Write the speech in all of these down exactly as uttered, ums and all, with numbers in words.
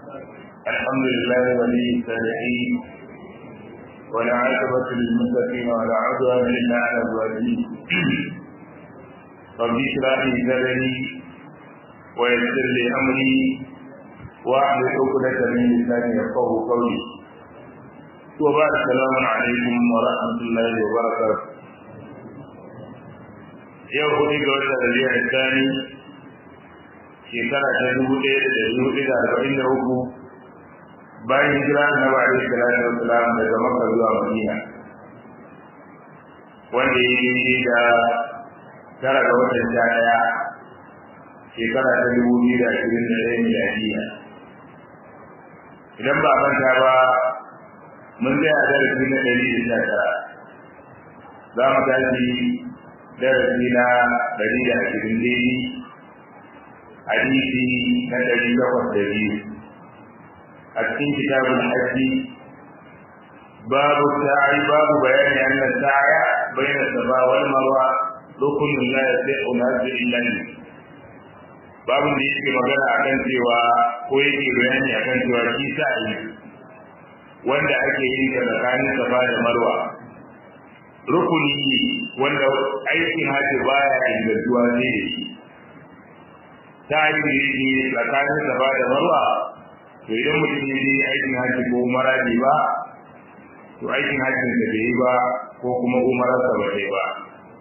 الحمد لله ولي الصالحين والعاقبة للمتقين ولا عدوان إلا على الظالمين. رب اشرح لي صدري ويسر لي أمري واحلل عقدة من لساني يفقهوا قولي. وبعد السلام عليكم ورحمة الله وبركاته. yau hudu ga watan Rabiul Thani shekara ta dubu ɗaya da ɗari hudu da arba'in da uku bayan hijira Annabi alaihi salatu wassalam daga Makka zuwa Madina, wanda ya yi da tara ga watan sha ɗaya shekara ta dubu biyu da ashirin da ɗaya miladiya. Idan ba manta ba, mun tsaya darasi na ɗari da sha tara, za mu tashi darasi na ɗari da ashirin daidai, hadisi na ɗari takwas da biyu a cikin kitabul hajji. babu sa'i babu bayani anna sa'a bayna safa wal marwa rukunun la yasi'u nazil illa bi. babu da yake magana akan cewa ko yake bayani akan cewa shi sa'i wanda ake yin ta tsakanin safa da marwa rukuni wanda aikin hajji baya ingantuwa ne da shi. ta yi ne tsakanin safa da marwa, to idan mutum ya yi aikin hajji ko umara bai ba, to aikin hajjin da bai yi ba ko kuma umararsa ba bai ba.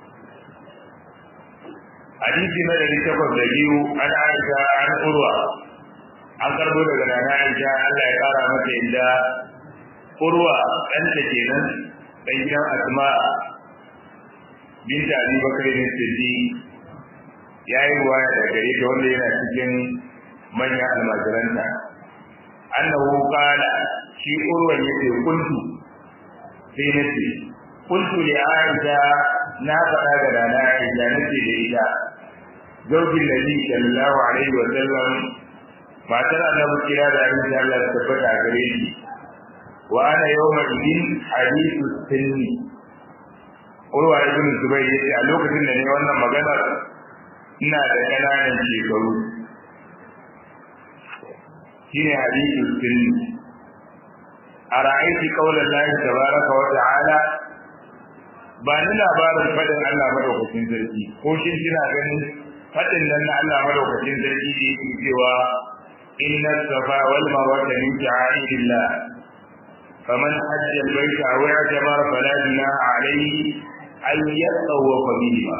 hadisi na dari takwas da biyu an aisha an urwa an karbo daga nana aisha Allah ya kara mata inda urwa ɗanta kenan ɗan gidan asma binta abi bakar ne siddiq ya yi ruwaya da gare ta wanda yana cikin manyan almajiranta annahu qala shi urwan yace kuntu sai nace kuntu li aisha na faɗa ga dana aisha nace da ita zaujin nabi sallallahu alaihi wa sallam matar annabi kira da aisha Allah ta tabbata gare shi wa ana yawma idin hadithu sinni. urwa ibn zubayr yace a lokacin da ne wannan maganar ina da kananan shekaru, shine hadithu sunni. ara'aiti qawla Allah tabaaraka wa ta'ala, ba ni labarin fadin Allah madaukakin sarki, ko shin kina ganin fadin nan na Allah madaukakin sarki da yake cewa inna safa wal marwa min sha'airillah faman hajja al-bayta aw i'tamara fala junaha alayhi an yatawwafa bihima.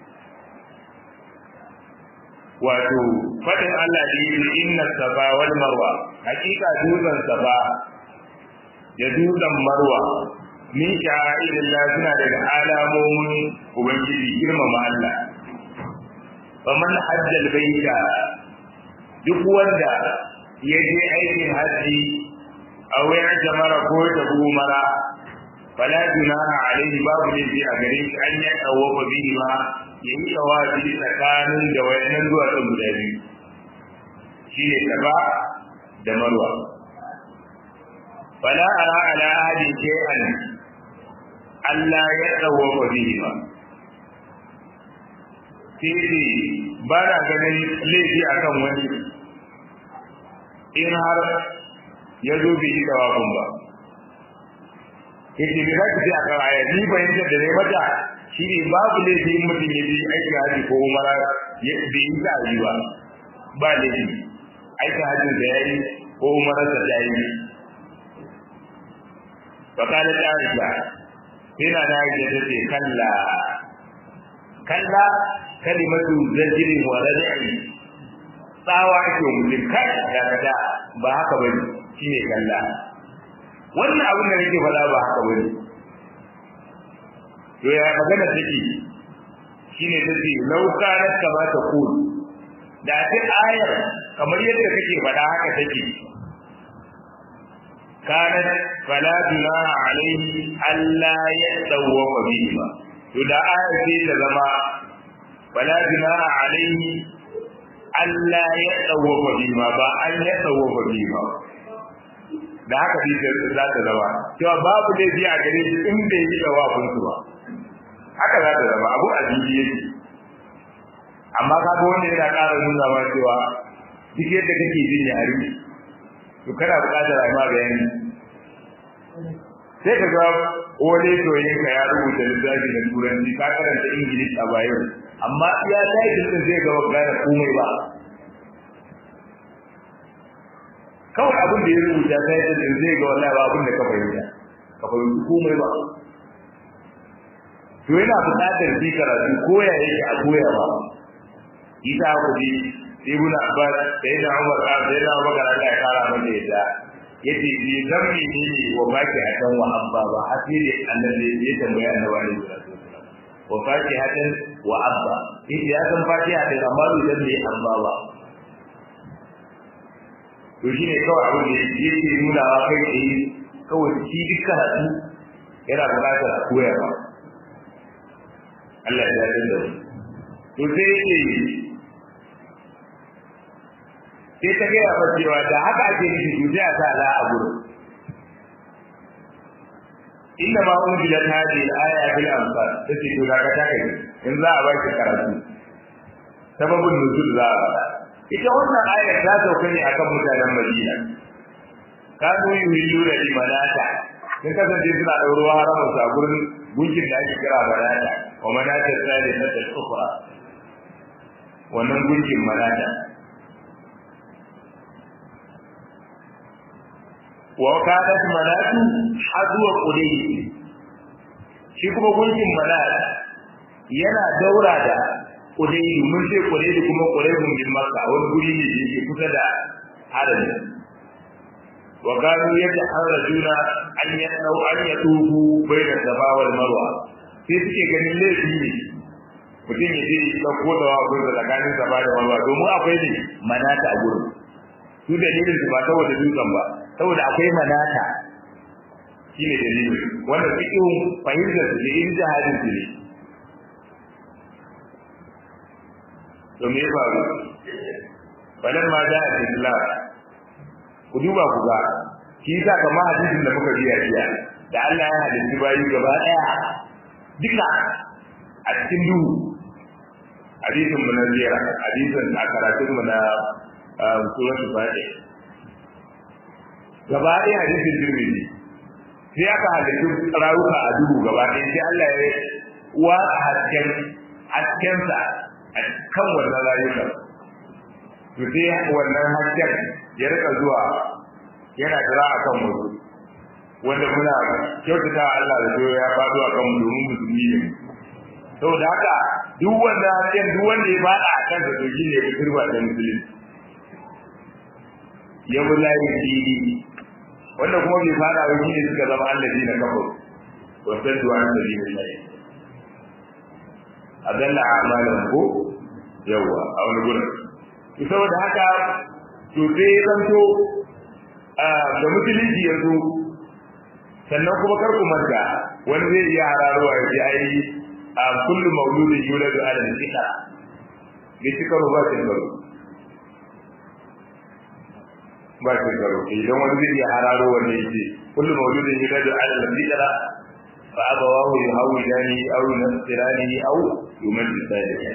wato fadin Allah da yake inna safa wal marwa, hakika dutsen safa da dutsen marwa min sha'irillah suna daga alamomin ubangiji, girmama Allah. faman hajjal baita, duk wanda ya je aikin haji aw ya jamara ko ta umara fala junaha alaihi, babu laifi a gare shi an ya tawafa bihi ma ya yi tawafi tsakanin da wayannan duwatsun guda biyu, shi ne safa da marwa. fala ara ala ahadin shay'an Allah ya tawafa bihi ma, sai ba na ganin laifi akan wani in har ya zo bai yi tawafin ba. yake ne zaka ce akan aya ni bayyana da ne mata shi ne babu laifi in mutum ya yi aiki haji ko umara ya bai yi ta yi ba ba laifi aiki hajin da yayi ko umara da yayi. fa kana ta aisha ina da yake da ce kalla kalla kalimatu zajri wa rad'i, tsawa ake mutum kai da kada ba haka bane, shine kalla. wannan abin da nake faɗa ba haka bane. to ya magana take shine take law kanat kama ta qul, da ta ayar kamar yadda kake faɗa haka take. kanat fala junaha alayhi alla yatawwafa bihi ba, to da ayar sai ta zama fala junaha alayhi alla yatawwafa bihi ba an yatawwafa bihi ba. da haka shi za ta zama cewa babu laifi a gare shi in bai yi tawafin su ba, haka za ta zama abu a jiki yake. amma kaga wanda yana ƙara nuna ma cewa duk yadda kake jin yare to kana buƙatar a ma bayani sai ka ga wani soyayyen ka ya rubuta littafi na turanci ka karanta English a bayo amma iya title din zai ga gane komai ba kawai abin da ya rubuta title din zai ga wallahi ba abin da ka fahimta ka fahimci komai ba to yana buƙatar bi karatu koya yake a koya ba ita ku bi ibn Abbas sai da Umar sai da Umar Allah ya kara masa yadda yace bi zammi ne wa baki hatan wa abba ba hasiri annabi ya tambaya annabi alaihi salatu wasallam wa baki hatan wa abba yace ya san fatiha da amma idan ne abba ba to shine kawai abin da yake nuna wa kai tsaye kawai shi dukkan hadu yana buƙatar a koya ba Allah ya yarda da to sai yake sai ta gaya ba cewa da haka ake nufi to sai a sa la a gurin inna ma unzilat hadhihi al-aya bil amsal sai to da ka take in za a baki karatu sababun nuzul za a fada ita wannan ayar ta sauka ne akan mutanen Madina kanu yuhilluna li manata sun kasance suna ɗaurowa haramun sa gurin gunkin da ake kira manata wa manata tsari na tashukura wannan gunkin manata wa kanat manatu hadwa qudayy shi kuma gunkin manata yana daura da qudayy mun ce qudayy kuma qudayy bin makka wani guri ne da yake kusa da harami wa kanu yataharrajuna an yanu an yatubu bayna safa wal marwa sai suke ganin laifi ne mutum ya je ya koda wa gurin da tsakanin safa da marwa domin akwai ne manata a gurin su dalilin su ba saboda dutsen ba saboda akwai manata shine dalilin wanda cikin fahimtar su da ijtihadin su ne to me ba balan ma da islam ku duba ku ga shi yasa kamar hadisin da muka biya jiya da Allah ya halitta bayi gaba daya duka a cikin duhu hadisin mun zira hadisin a karatun mu na suratul fatiha gaba daya hadisin Tirmidhi sai aka halitta rawuka a duhu gaba daya sai Allah ya wa hasken hasken sa a kan wannan rayuka to sai wannan hasken ya rika zuwa yana jira akan mu wanda muna kyautata Allah da doya ya fado akan mu domin musulmi ne saboda haka duk wanda hakan duk wanda ya fada akan sa to shine ya turba da musulmi ya wallahi dini wanda kuma bai fada ba shine suka zama allazi na kafir wa saddu an sabilillah adalla a'malan ko yawa a wani gurin saboda haka to sai zanto da musulunci yanzu sannan kuma kar ku manta wani zai iya hararowa ya ji ai a kullu mauludin yuladu ala al-fitra bi tikaru ba ta karo ba ta karo idan wani zai iya hararowa ne yace kullu mauludin yuladu ala al-fitra fa abawahu yuhawidani aw yunasirani aw yumajjisani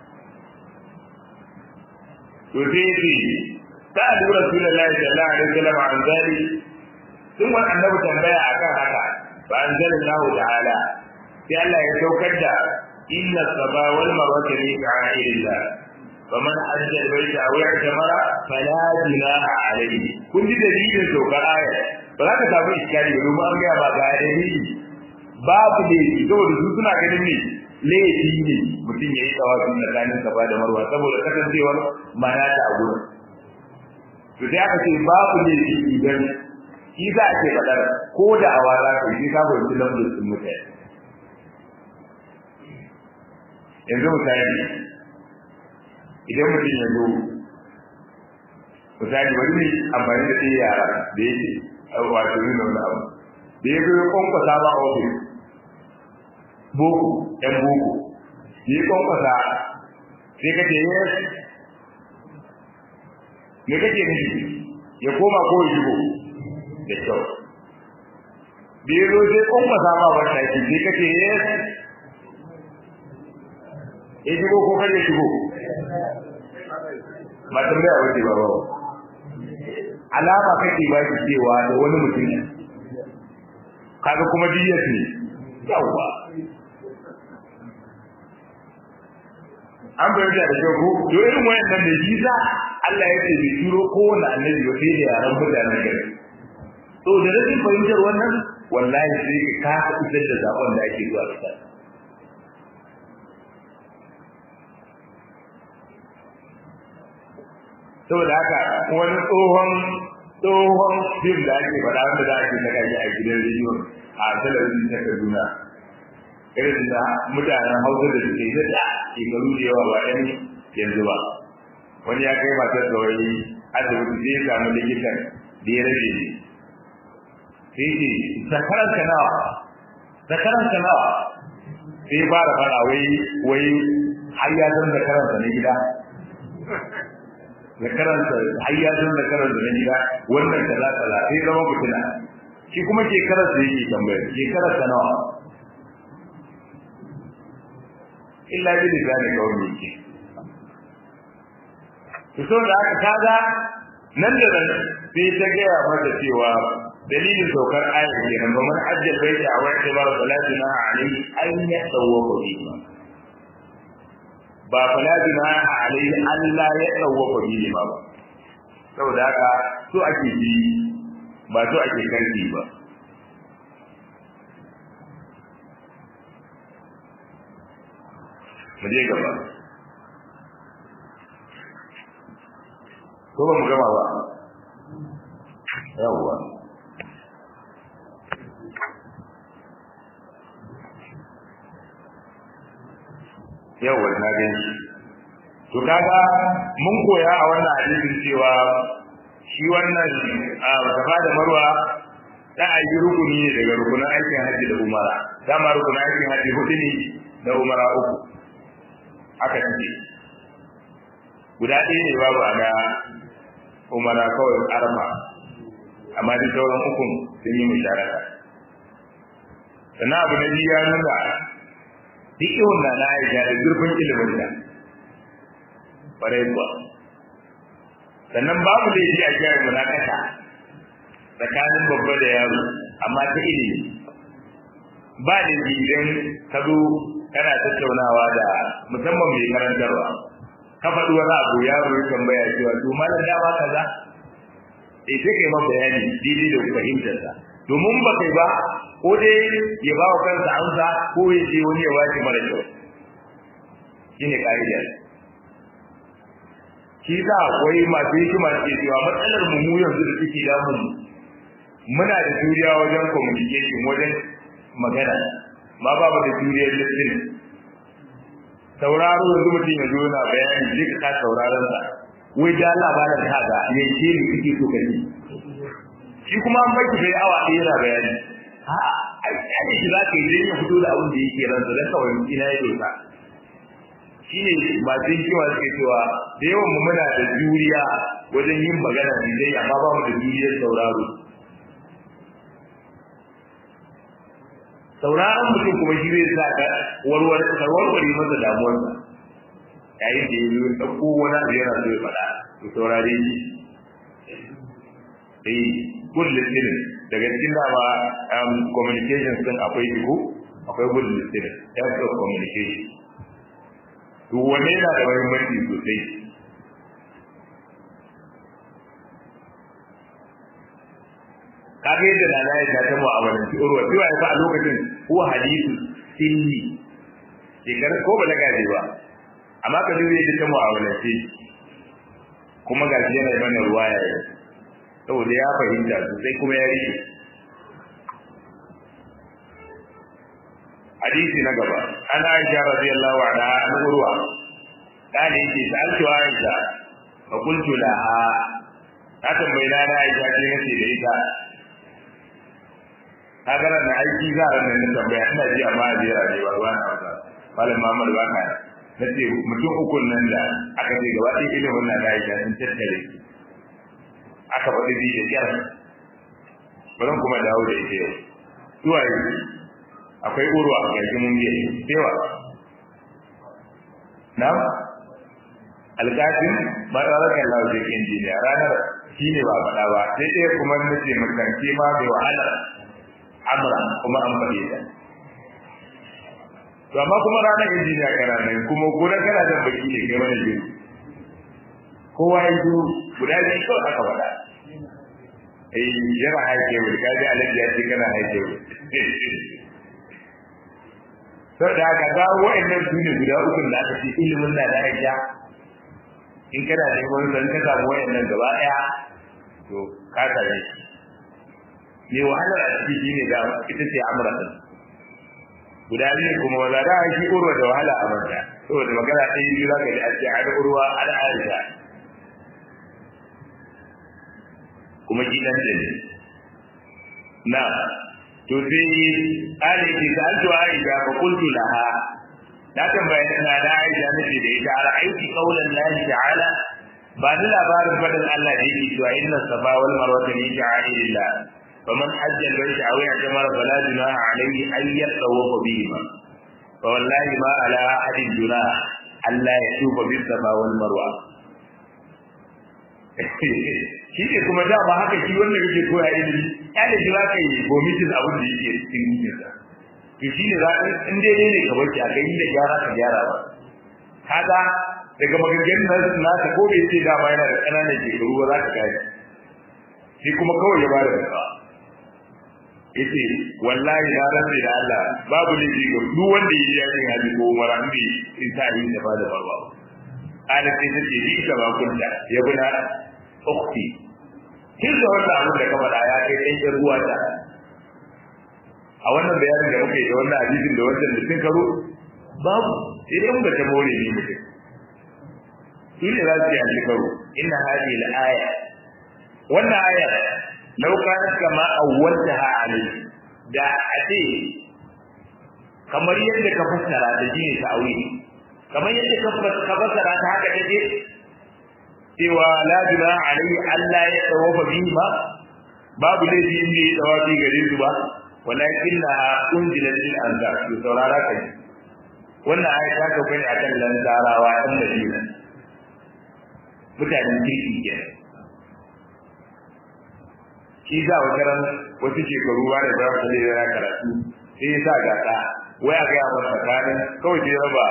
to sai سأل رسول الله صلى الله عليه وسلم عن ذلك ثم أنه تنبيه أكان هكا فأنزل الله تعالى قال لا يتوكد إن الصبا والمروة من شعائر الله فمن حج البيت أو اعتمر فلا جناح عليه كنت دليل سوق الآية فلا تتابع إشكالي ولما أمي أبا قائله باب ليسي دور سوسنا كلمي laifi ne mutum ya yi tsawafi tsakanin safa da marwa saboda kasancewar manata a gurin to sai aka ce babu ne idan shi za a ce fadar ko da awa za ka yi ka bai tilan da sun mutane yanzu misali idan mutum ya zo misali wani ne amfani da ɗaya yara da ya ce wato yin wani abu da ya zo ya kwankwasa ba a ofis boko ɗan boko ya kwankwasa sai ka ce yes me kake nufi ya koma ko ya shigo da kyau da ya zo sai kuma sama ba ta ki sai kake yes ya shigo ko kar ya shigo ba tambaya wace ba ba alama kake ba shi cewa da wani mutum kaga kuma diyar ne yawa an bayyana da kyau ko to irin wayannan da jiza Allah ya ce bi turo kowanne annabi ya sai da yaran mutanen gari to da rashin fahimtar wannan wallahi sai ka ka fitar da zakon da ake zuwa da saboda haka wani tsohon tsohon fim da ake faɗa wanda za a ce saka shi a gidan rediyo a talabijin ta Kaduna irin da mutanen Hausa da suke da da shekaru da yawa ba ɗan yanzu ba wani ya kai matar da wani asibiti sai ya samu likitan da ya rage ne sai ce zakaran ka nawa zakaran ka nawa sai fara faɗa wai wai har ya san zakaran sa na gida zakaran sa har ya san zakaran sa na gida wannan kaza kaza sai zama fitina shi kuma shekarar sa yake tambaya shekarar sa nawa illa bi lisani kawai yake to so da aka kaga nan da nan sai ta gaya mata cewa dalilin saukar ayat kenan ba man ajjal baita wa tibar salatuna alayhi an yatawwafa bihi ba salatuna alayhi Allah ya tawwafa bihi ba saboda haka so ake ji ba so ake karfi ba mu je gaba ko ba mu gama ba yawwa yawwa na gani to kaga mun koya a wannan hadisin cewa shi wannan Safa da Marwa da ayi rukuni ne daga rukunin aikin haji da umara dama rukunin aikin haji hudu ne da umara uku aka ce guda ɗaya ne babu a ga umara kawai arma amma duk sauran ukun sun yi musharaka sannan abu na biyu ya nuna duk ihun na na aisha da zurfin ilimin da ƙwarai kuwa sannan babu da yake a jihar munakasa tsakanin babba da yaro amma ta ilimi ba da idan ka zo kana tattaunawa da musamman mai karantarwa ka faɗi wani abu yaro ya tambaya cewa to malam da ba kaza eh sai kai ma bayani daidai da fahimtar sa domin ba kai ba ko dai ya ba wa kansa amsa ko ya ce wani ya wace mara kyau shine kaida shi da akwai masu hikima ce cewa matsalar mu mu yanzu da take damu muna da juriya wajen communication wajen magana ma ba mu da juriyar listening sauraro yanzu mutum ya zo yana bayani zai ka sauraron sa wai da labarin kaga ne ce ne kike so ka ji shi kuma an baki bai awa ɗaya yana bayani a ai shi za ka yi zai ya fito da abin da yake ransa dan kawai ina ya dosa shi ne masu hikima suke cewa da yawan mu muna da juriya wajen yin magana ne dai amma ba mu da juriyar sauraro sauraron mutum kuma shi zai sa ka warware ka warware masa damuwarsa yayin da ya zo ɗauko wani abu yana so ya faɗa to saurare shi eh good listening daga cikin dama communication din akwai iko akwai good listening types of communication to wanne yana da muhimmanci sosai kaga yadda na ya ta mu a wannan urwa cewa ya fa a lokacin huwa hadithu sinni shekara ko balaga ne ba amma ka dole yadda ta mu a wannan ce kuma ga shi yana mana ruwaya ne saboda ya fahimta sosai kuma ya rike hadisi na gaba ana Aisha radiyallahu anha an urwa dani yake sa'altu Aisha fa qultu laha ta tambayi na Aisha ce nace da ita kaga ran aiki za a nan tambaya ina ji amma a jira ne ba ruwa na wata malam Muhammad ba ka nace mutum ukun nan da aka ce gaba ɗaya ilimin na da Aisha sun tattare aka faɗi bi da kyar bari kuma dawo da ita yau suwaye akwai urwa ga shi mun yi cewa na alƙafin ba tare da Allah da injiniya ranar shine ba faɗa ba sai dai kuma nace mutanke ma bai wahala amra kuma an faɗe ta to amma kuma ranar injiniya kana nan kuma gurin kana da baki ne kai mana biyu kowa ya zo guda biyu kawai aka faɗa eh yana haike wuri kaji alaji ya ce kana haike wuri sai da aka ga wa'annan su ne guda uku da aka ce ilimin na da aisha in kana da wani san ka samu wa'annan gaba daya to ka tare ne wahalar a ciki shine da ita ce amra din guda biyu kuma wanda da shi urwa da wahala a manta saboda magana ta yi biyu zaka ji a ce ada urwa ada aisha kuma gidan da ne na to sai ali ki saltu aisha fa qultu laha na tambaye na da aisha nace da ita ara aiki qaulan lahi ta'ala ba da labarin fadan Allah da yake cewa inna safa wal marwa min sha'airillah faman hajja al-bayt aw i'tamara fala junaha alayhi an yatawafa bihima fa wallahi ma ala ahadin junaha alla yatuba bis safa wal marwa shi ne kuma da ba haka shi wanda kake koya ilimi ya da shi zaka yi vomiting abin da yake cikin jikinsa to shi ne zaka in dai ne ka bace a kai da gyara ka gyara ba kaga daga maganganun nan na ta ko bai ce da ba yana da kananan shekaru ba za ka gane shi kuma kawai ya bada da yace wallahi na rantsi da Allah babu laifi ga duk wanda ya yi yakin hali ko umara in bai in ta yi da bada barwa ana sai ta ce ni ka ba kunta ya buna ukhti kin da wannan abin da ka faɗa ya kai ɗan ƴan ruwa ta a wannan bayanin da muke da wannan hadisin da wannan da sun karo babu sai dai mun ga tabore ne mutum shi ne za su yi a karo inna hadi al-aya wannan aya law kanat kama awwaltaha alayhi da ate kamar yadda ka fassara da jini ta aure kamar yadda ka fassara ta haka take cewa la juna alayhi alla ya tawafa bihi ba babu laifi inda ya tawafi gare su ba walakinna unzilat lil anzar to saurara kai wannan aya ta kauka ne akan lantarawa ɗan Madina mutanen kirki kenan shi za wa karan wasu shekaru ba da za su da karatu sai ya sa gasa waya ga ya masa tsakanin kawai sai raba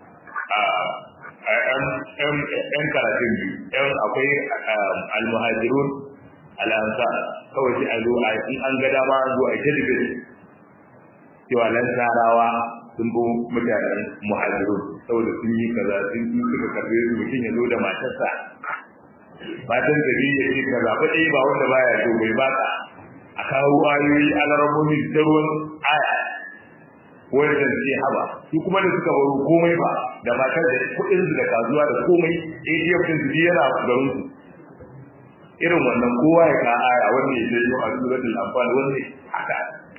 a ɗan karatun biyu ɗan akwai almuhajirun al'ansa kawai sai a zo a in an ga dama an zo a ita da cewa lantarawa sun bi mutanen muhajirun saboda sun yi kaza sun yi suka karbe su mutum ya zo da matarsa matan da biyu ya ce kaza fa dai ba wanda baya so bai baka a kawo ayoyi alarmomi da ruwan aya wani da suke haba su kuma da suka baro komai ba da matar da kuɗin su da kasuwa da komai A T M din su yana garin su irin wannan kowa ya ka aya wanda ya je a suratul anfal wanda haka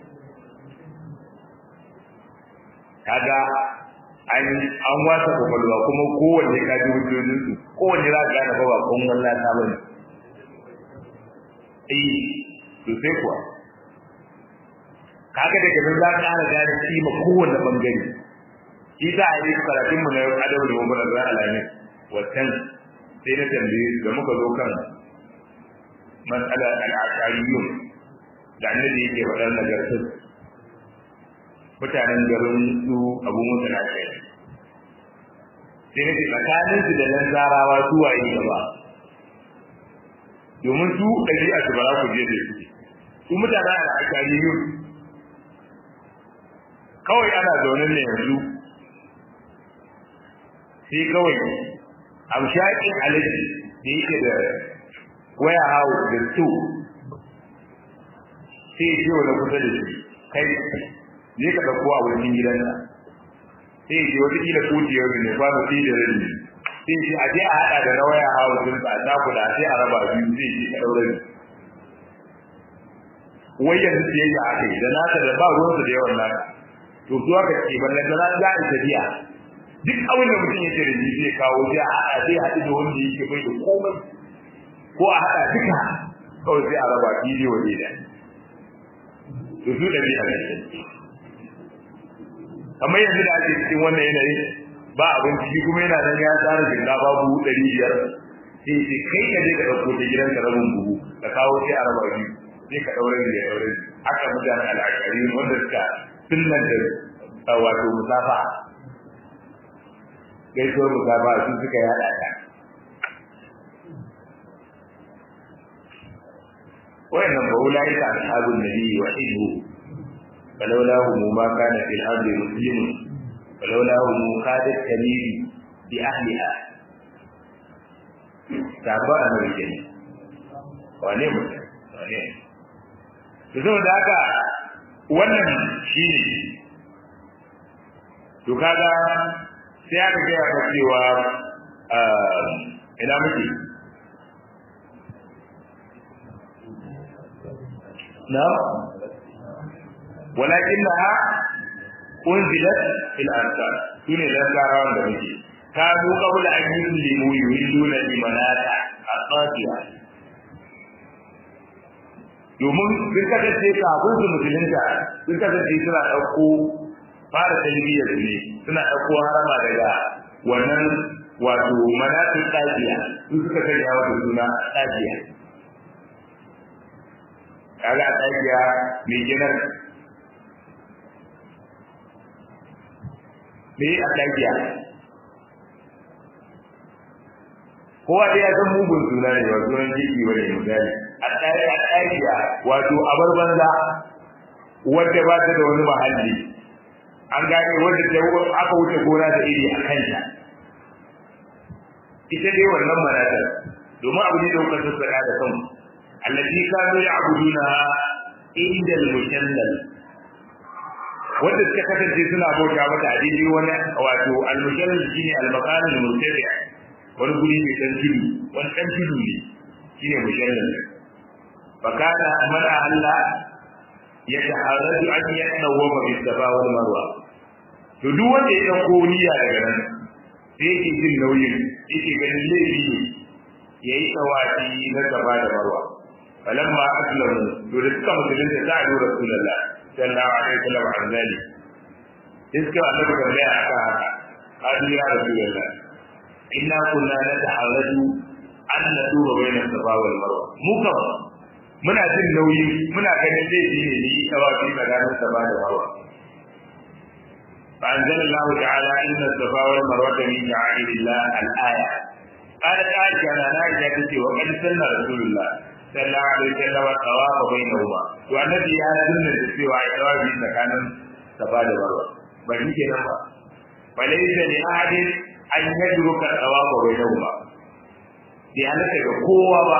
kaga an an wata kokolwa kuma kowanne ka ji wujudin su kowanne za ka gane ba kun wallahi ta bane eh to sai kuwa kaga daga nan za ka ƙara gane kima kowanne bangare shi za a yi karatun mu na adabu da mubarak da alani wannan sai na tambaye da muka zo kan mas'ala al-ashariyun da annabi yake faɗar nagartar mutanen garin su abu mutu na kai sai nake tsakanin su da nan zarawa su waye gaba domin su ɗabi'a su ba za ku je da su su mutanen al'akari yau kawai ana zaune ne yanzu sai kawai amshaƙin alaji da yake da waya hawa da su sai ya ce wani kusa da shi kai ne ka dauko a wurin gidanka sai ji wata kila kutiyar ne ba mu sai da rini sai ji a je a hada da rawaya hawo din ba ta kula sai a raba biyu sai ji ka daure ni wayan da yake a kai da naka da ba ruwan da yawan naka to zuwa ka ce ballan da za a tafiya duk abin da mutum yake da shi zai kawo sai a hada sai hadu da wanda yake bai da komai ko a hada duka kawai sai a raba bidiyo ne da to su da bi a kamar yanzu da ake cikin wannan yanayi ba abinci shi kuma yana nan ya tsara shinkafa buhu ɗari biyar sai sai kai ka je ka dauko ta gidanka rabin buhu ka kawo sai a raba biyu sai ka daure da daure aka mutane al'akari wanda suka sunnan da wato musafa gaisuwar musafa su suka yada ta wayannan ba ulai ka ashabun nabi wa hizbu falawlahu ma kana fil ardi muslimun falawlahu qadat kamili bi ahliha sahaba annabi kenan wane mutum wane to saboda haka wannan shine to kaga sai aka ga ya cewa ina muke na walakinnaha unzilat fil ansar shine da larawan da muke kanu qabla an yuslimu yuriduna limanata aqatiya domin sun kasance kafin su musulunta sun kasance suna ɗauko fara talbiyar ne suna ɗauko harama daga wannan wato manatin ɗajiya su suka sanya wata suna ɗajiya kaga ɗajiya mai ginar me a ɗajiya kowa dai ya san mugun suna ne ba sunan jiki ba ne misali a ɗajiya wato abar banza wadda ba ta da wani mahalli an gane wadda ta aka wuce gona da iri a kanta ita dai wannan manatar domin abu ne da kuka sassaka da kanku allati kanu ya'buduna inda al-mujallal wanda suka kasance suna bauta mata a daidai wani wato al-mujallal shine al-makan al-murtafi wani guri mai dan tudu wani dan tudu ne shine mujallal fakana man Allah ya ta'arraju an yatawwa bis safa wal marwa to duk wanda ya dauko niyya daga nan sai yake jin nauyin yake ganin laifi ne yayi tawafi na safa da marwa falamma aslamu to da suka musulunta ta ado rasulullah sallallahu alaihi wasallam anzali iska annabi kallaya aka haka hadu ya rasulullah inna kunna nata'arraju an natuba bayna safa wal marwa mu kam muna jin nauyi muna ganin laifi ne ni tawafi tsakanin safa da marwa فأنزل الله تعالى إن الصفا والمروة من شعائر الله الآية قالت عائشة أنا عائشة تتي وقد سن رسول الله صلى الله عليه وسلم الطواف بينهما والذي هذا سنة تسوى الطواف مكان الصفا والمروة بل يمكن أن فليس لأحد أن يترك الطواف بينهما لأنك قوة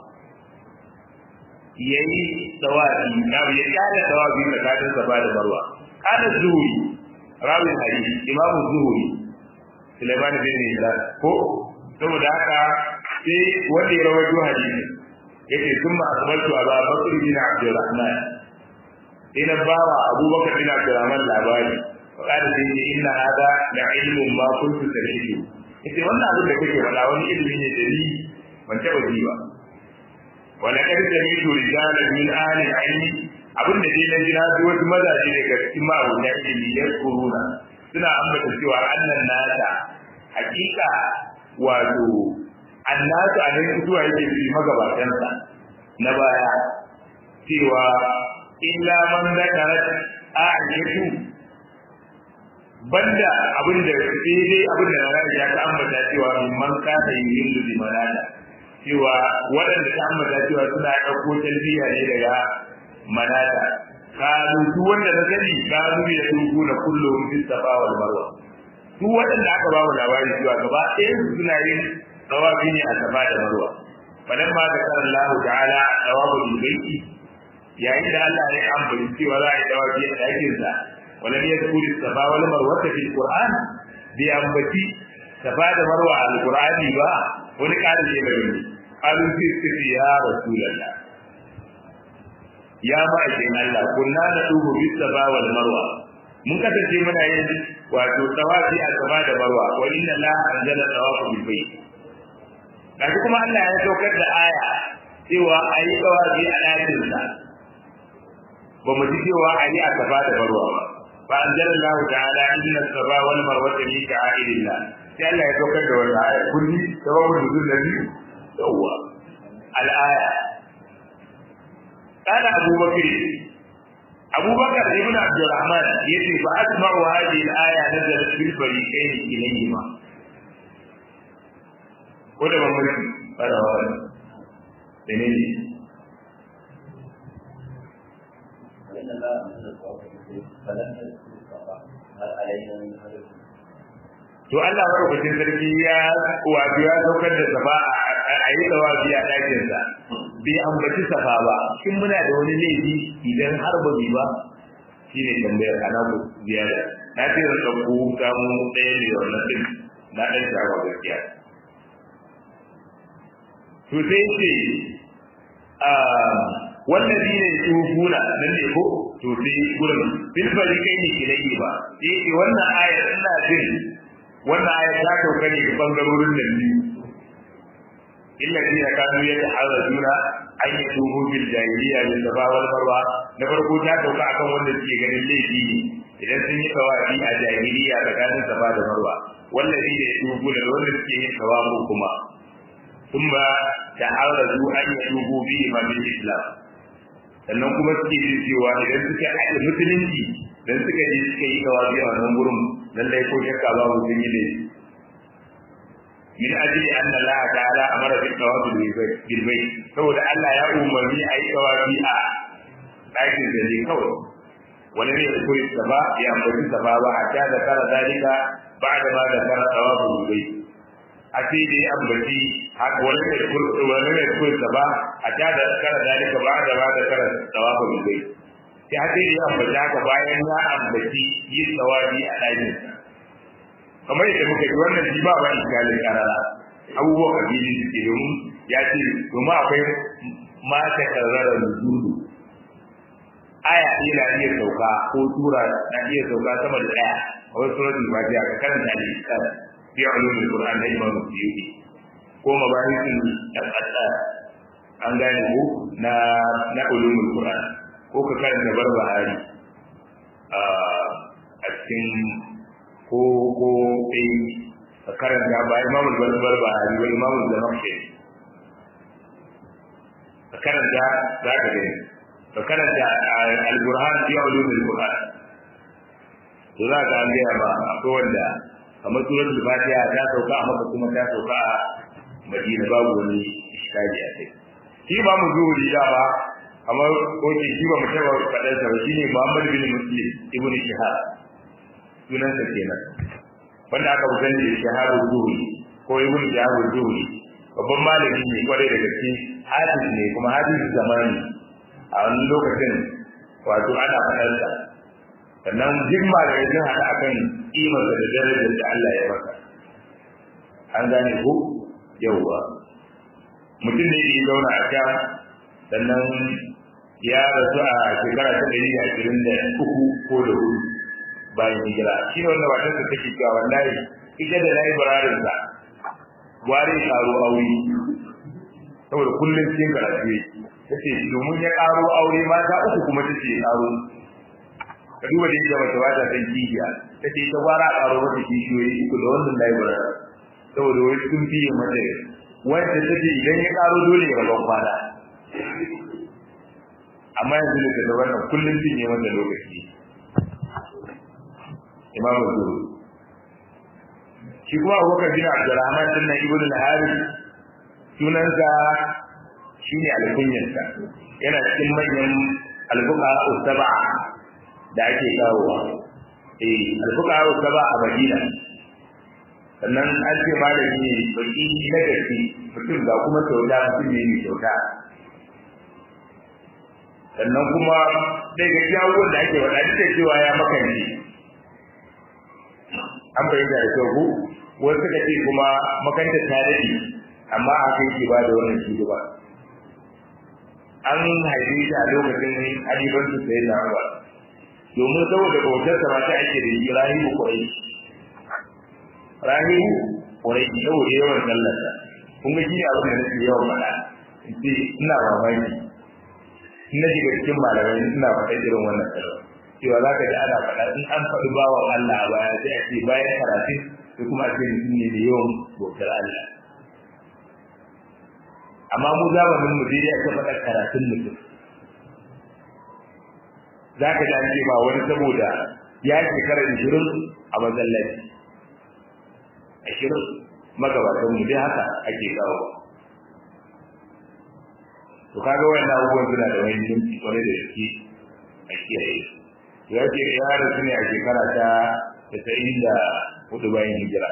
yayi tawafi na ya kada tawafi tsakanin safa da marwa kana zuhuri rawi hadisi imam zuhuri Sulaiman bin Hilal ko saboda haka sai wanda ya rawaito hadisi yake kuma asbaltu Abu Bakr bin Abdurrahman ina bawa Abu Bakr bin Abdurrahman labari kada sai inna hada la ilmun ma kuntu tarhidu ita wannan abin da kake faɗa wani ilimi ne da ni ban taɓa ji ba wala kad sami'tu rijalan min ahli al-ilm abin da dai na jira duk wasu mazaje daga cikin ma'abuta ilimi ya kuruna suna ambata cewa annan nata hakika wato annasu a nan zuwa yake yi magabatansa na baya cewa illa man zakarat a'yatu banda abin da sai dai abin da na ya ta ambata cewa man kana yin limanana cewa waɗanda ta ambata cewa suna ɗauko talbiya ne daga manata kanu duk wanda na sani kanu ya tuku na kullum fi safa wal marwa duk waɗanda aka ba mu labari cewa gaba ɗaya suna yin tawafi ne a safa da marwa falan ma da kan Allah ta'ala tawafu bil baiti yayin da Allah ya ambaci cewa za a yi tawafi a ɗakin sa wala ne yadkuru safa wal marwa fi Qur'an bi ambaci safa da marwa al Qur'ani ba wani ƙarin ne mai qalu fi ya rasulullah ya ma'aikin Allah kunna na dubu bis safa wal marwa mun kasance muna yin wato tawafi a safa da marwa wa inna la anzala tawafu bil bayt kaji kuma Allah ya saukar da aya cewa ayi tawafi a ɗakin sa ba mu ji cewa ayi a safa da marwa ba fa anzala Allah ta'ala inna safa wal marwa min sha'airillah sai Allah ya saukar da wannan aya kulli tawafu bil nabi yawwa al-aya kana Abu Bakr Abu Bakr ibn Abdurrahman yace fa asma'u hadhihi al-aya nazalat fil fariqayn ilayhima ko da mamaki fara wani menene to Allah barkatun sarki ya wato ya saukar da safa a yi tawafi a ɗakin sa bai ambaci safa ba shin muna da wani laifi idan har ba bi ba shine tambayar ana ku ziyara na ce da ku kamu ɗaya ne wannan din na ɗan shafa gaskiya to sai ce a wallazi ne tufuna nan ne ko to sai gurin bil fariqain ilayhi ba sai wannan ayar ina jin wannan ayar ta kauka ne bangarorin nan biyu illa dina kanu yataharrajuna an yatubu bil jahiliya min safa wal marwa na farko ta kauka akan wanda suke ganin laifi ne idan sun yi tawafi a jahiliya tsakanin safa da marwa wallazi ne tubu da wanda suke yin tawafu kuma kuma ta'arraju an yatubu bi imamin islam sannan kuma suke jin cewa idan suka haɗa musulunci dan suka je suka yi tawafi a wannan gurin lallai ko shakka babu sun yi laifi min ajli anna Allah ta'ala amara bil tawafi bil bayt saboda Allah ya umarni a yi tawafi a ɗakin da ne kawai wani ne da koyi saba ya ambaci saba ba a ta da kara zalika ba da ma da kara tawafi bil bayt a ce da ya ambaci haka wani ne wani ne koyi saba a ta da kara zalika ba da ma da kara tawafi bil bayt sai haka ya ambaci haka bayan ya ambaci yin tawafi a ɗakin sa kamar yadda muka yi wannan shi ba ba iskalin karara abubuwa kabili suke domin ya ce domin akwai mata karrara nuzulu aya ɗaya na iya sauka ko tura na iya sauka sama da ɗaya a wasu suratul fatiha ka karanta da iskar fi ulumul qur'an da imamu suyuti ko mabarisin al-qadda an gane ko na na ulumul qur'an ko ka karanta barbahari a cikin ko ko eh ka karanta ba imamu barbahari ba imamu zamakhshari ka karanta za ka gani ka karanta al-burhan fi ulumul qur'an to za ka an gaya ba akwai wanda kamar suratul fatiha ta sauka a maka kuma ta sauka a madina babu wani iskali a kai shi ba mu zuwa da ba kamar ko ke shi ba mu taba fadar sa ba shine Muhammad bin Muslim ibn Shihab sunan sa kenan wanda aka bugan da Shihab az-Zuhri ko ibn Shihab az-Zuhri babban malami ne kwarai da gaske hadis ne kuma hadis zamani a wannan lokacin wato ana fadar sa sannan duk malamai sun hada akan kimar da darajar da Allah ya maka an gane ko yauwa mutum ne da ya zauna a can sannan ya rasu a shekara ta ɗari da ashirin da uku ko da hudu bayan hijira shi ne wanda matarsa take cewa wallahi ita da nayi bararin sa ware karo aure saboda kullum cikin karatu tace domin ya karo aure mata uku kuma tace karo ka duba da yadda mace ba ta san kijiya tace ta gwara karo mata kishiyoyi uku da wannan nayi bararin saboda wai sun fiye mata wanda take idan ya karo dole ya rabon kwana amma yanzu da da wannan kullun din ne wannan lokaci imamu zuru shi kuma Abubakar bin Abdurrahman din nan ibnu al-Harith sunansa shine alkunyansa yana cikin manyan al-fuqaha as-sab'a da ake kawowa eh al-fuqaha as-sab'a a Madina sannan an ce malami ne baki na gaske mutum ga kuma kyauta mutum ne mai kyauta sannan kuma dai ga abubuwan da ake faɗa duk da cewa ya makance an bayyana da kyau ko wasu suka ce kuma makanta ta daɗe amma aka yi ba da wannan shi ba an haife shi a lokacin halifansu sai na ba domin saboda bautar sa ta ake da shi rahimu kurai rahimu kurai saboda yawan sallarsa kun ga shi abin da nake yawan faɗa in ce ina mamaki na shiga cikin malamai ina faɗa irin wannan kalma cewa za ka ji ana faɗa in an faɗi bawan Allah a baya sai a ce bayan karatu sai kuma a ce mutum ne da yawan bautar Allah amma mu zamanin mu dai aka faɗa karatun mutum zaka ji an ce ba wani saboda ya shekara ishirin a masallaci ashirin magabatan mu dai haka ake kawo to kaga wannan abubuwan suna da wani yin kwarai da shi a kiyaye ya ce ya rasu ne a shekara ta tasa'in da hudu bayan hijira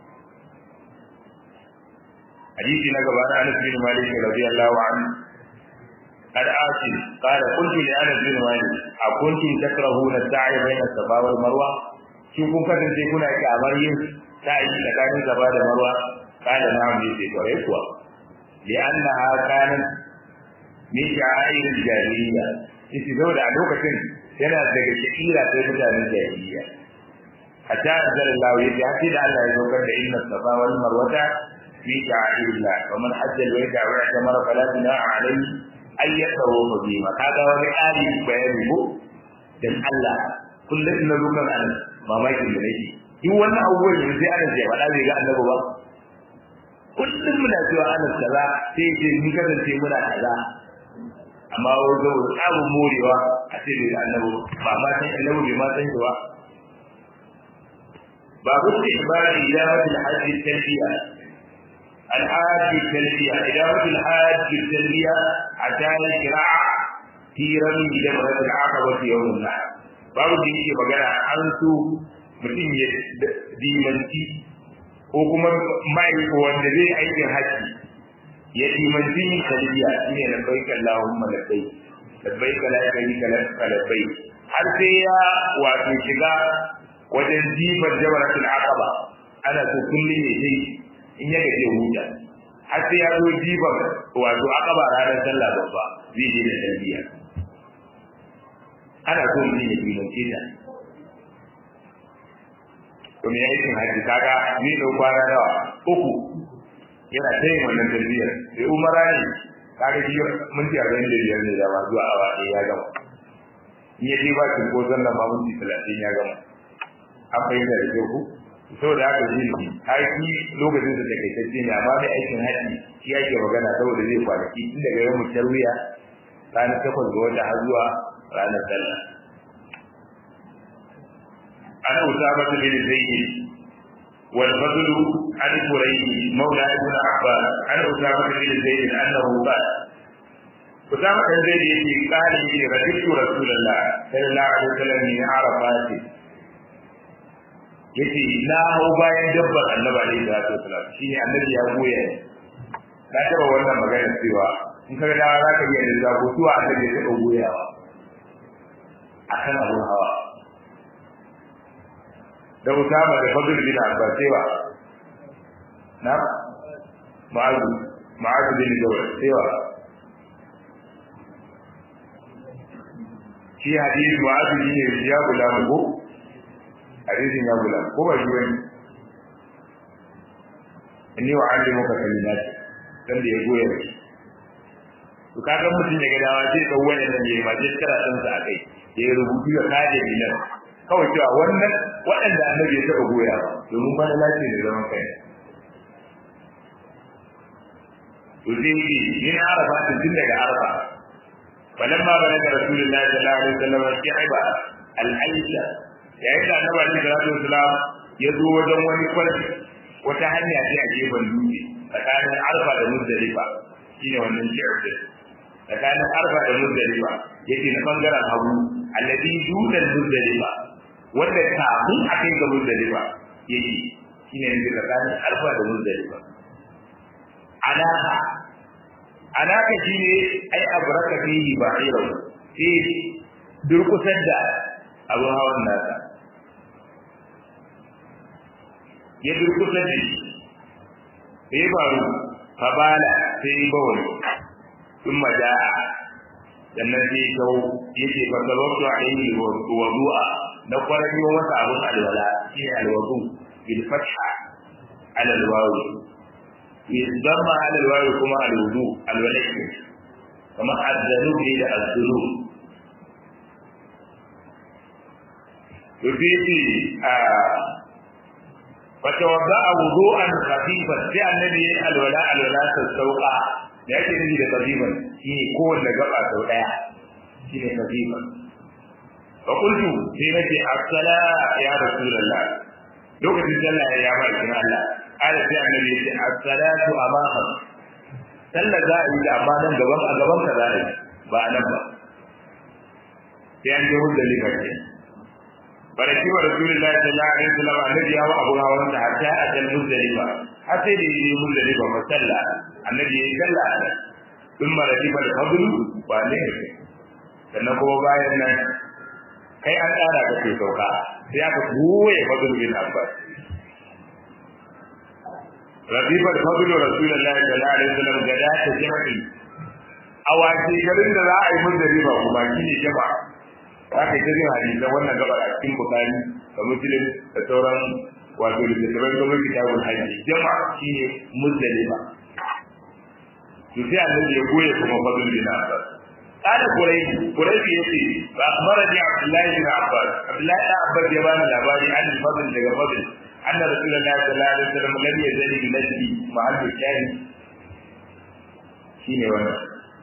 hadisi na gaba na Anas bin Malik radiyallahu anhu al-Asim qala qultu li Anas bin Malik akuntum takrahuna as-sa'i bayna as-safa wal marwa shin kun kasance kuna kyamar yin sa'i tsakanin safa da marwa qala na'am yace to ai kuwa li annaha kanat min sha'air al-jahiliyya yace saboda a lokacin yana daga sha'ira ta mutanen jahiliyya hatta anzalallahu yace hatta da Allah ya saukar da inna as-safa wal marwata fi sha'airillah wa man hajja al-bayta wa i'tamara fala junaha alayhi ay yatawafa bima kaga wani ƙari bayani ko dan Allah kullum na lukan an mamakin da nake duk wannan abubuwan da sai ana ce faɗa bai ga annabi ba kullum muna cewa ana kaza sai ce ni kasance muna kaza amma wato abun morewa a ce da annabi ba ma san annabi bai ma san shi ba babu ibadi ijabati al-hajj al-talbiya al-hajj al-talbiya ijabati al-hajj al-talbiya atani qira'a tiran jamrat al-aqaba fi yawm al-nahr babu da yake magana an so mutum ya dimanci ko kuma mai wanda zai aikin haji ya dimanci talbiya shine labbaik allahumma labbaik labbaik la sharika lak labbaik har sai ya wato shiga wajen jifar jabaratul aqaba ana so kullun ne sai in ya gaje huta har sai ya zo jifar wato aqaba ranar sallah babba zai je da talbiya ana so mutum ya dimanci ta to me yake haji kaga ni da kwana dawa uku yana tayin wannan talbiyar sai umara ne kaga shi mun ji arba'in da biyar ne da ba zuwa awa ɗaya ya gama in ya je ba kin ko zanna ma mun ji talatin ya gama an bayyana da ku saboda haka shi ne har shi lokacin da take tace ne amma mai aikin haji shi yake magana saboda zai kwanaki tun daga yau tarwiya ranar takwas ga wata har zuwa ranar sallah ana usama bin zaid wal fadl an quraysh mawla ibn abbas ana usama bin zaid annahu qala usama bin zaid yake kare ni raditu rasulullah sallallahu alaihi wasallam ni arafat yace na hau bayan dabbar annabi alaihi salatu wasallam shine annabi ya goya na taba wannan magana cewa in kaga da za ka iya da zago tuwa annabi ya taba goyawa akan abun hawa da Usama da Fadl bin Abbas cewa na ma'azu ma'azu bin Jabal cewa shi hadisi ma'azu ne ya bula mu hadisin ya bula ko ba shi wani inni wa'allimuka kalimat dan da ya goya shi to kaga mutum ya ga dawa sai ka wani nan yayi ma sai karatun sa akai ya rubutu ya kaje bilan kawai cewa wannan waɗanda annabi ya taɓa goya domin ba da lafiya da zaman kai to sai yi yin arafa tun daga arafa falamma balaga rasulullahi sallallahu alaihi wasallam shi'ba al-aisha yayin da annabi alaihi salatu wasallam ya zo wajen wani kwarki wata hanya ce a gefen dutse tsakanin arfa da muzdalifa shine wannan shi'ba tsakanin arfa da muzdalifa yake na bangaren hagu alladhi dudan muzdalifa wanda kafin a kai ga muzdalifa yake shine yanzu tsakanin arfa da muzdalifa alaka alaka shine ai abraka fihi ba'ira sai durkusar da abun hawan nasa ya durkusar da shi sai faru fabala sai bawani ثم جاء الذي جو يجي فصلوات عليه الوضوء نقول يوم تعبد الولاء هي الوضوء بالفتحة على الواو يضم على الواو كما الوضوء الولاء كما الذنوب إلى الذنوب وفيه فتوضأ وضوءا خفيفا في النبي الولاء الولاء السوقة da yake nufi da qadiman shine kowanne gaba sau daya shine qadiman fa qultu sai nace as-sala ya rasulullah lokacin sallah ya ba kin Allah ala sai annabi ya ce as-salatu amama sallah za a yi da amma nan gaban a gaban ka za a yi ba nan ba sai an je muzdalifa ce baraki wa rasulullahi sallallahu alaihi wasallam annabi ya wa abu hawan ta hatta a dal muzdalifa har sai da yi muzdalifa fa salla annabi ya salla sun marati fa fadlu ba ne sannan kuma bayan nan kai an tsara ka ce sauka sai aka goye fadlu bin abbas rabiba fadlu rasulullahi sallallahu alaihi wasallam gada ta jama'i awaki garin da za a yi muzdalifa kuma shine jama'a haka ita zai hadisa wannan gabar a cikin bukari da muslim da sauran wato littattafan gabar kitabul hajji jama'a shine muzdalifa to sai annabi ya goye kuma fadl bin abbas kada quraish quraish yace ba akhbarani abdullahi bin abbas abdullahi bin abbas ya bani labari an fadl daga fadl anna rasulullahi sallallahu alaihi wasallam lam yazali bi najdi ma'al shahid shine wannan